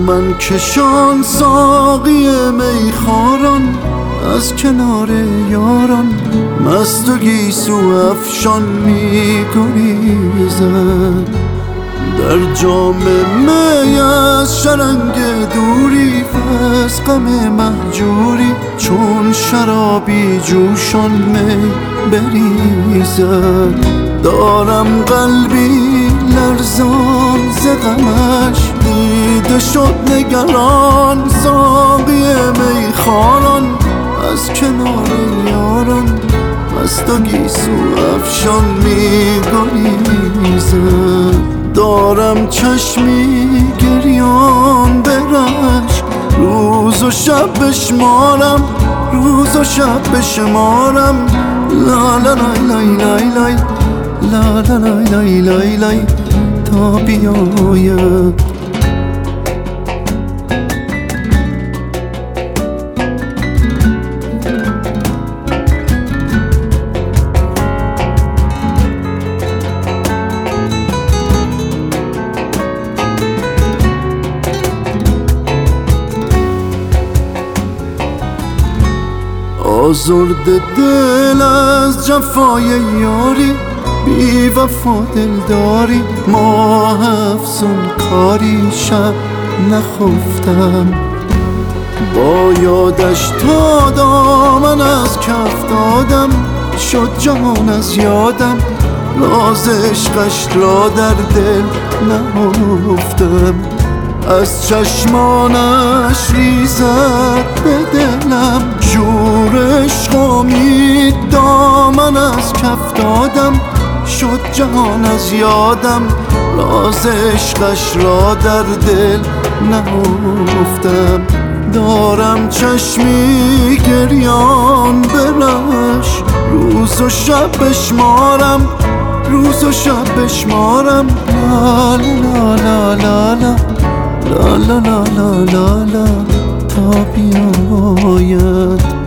دامن کشان ساقی میخواران از کنار یاران مست و گیسو افشان می‌گریزد. در جام می از شرنگ دوری از غم مهجوری چون شرابی جوشان می بریزد. دارم قلبی لرزان ز غمش دیده شد نگران ساقی میخواران از کنار یاران مست و گیسو افشان می‌گریزد. دارم چشمی گریان به رشک روز و شب بشمارم روز و شب بشمارم لا لا لای لای لای لای لا لا لای لای لای لای تا بیاید. آزرده دل از جفای یاری بی وفا دلداری ماه افسون کاری شب نخفتم. با یادش تا دامن از کف دادم شد جهان از یادم راز عشقش را در دل نهفتم. از چشمانش ریزد به دلم شور عشق امید دامن از کف دادم شد جهان از یادم راز عشقش را در دل نهفتم. دارم چشمی گریان به رشک روز و شب بشمارم روز و شب بشمارم لا لا لا لا لا لا لا لا لا لا تا بیاید.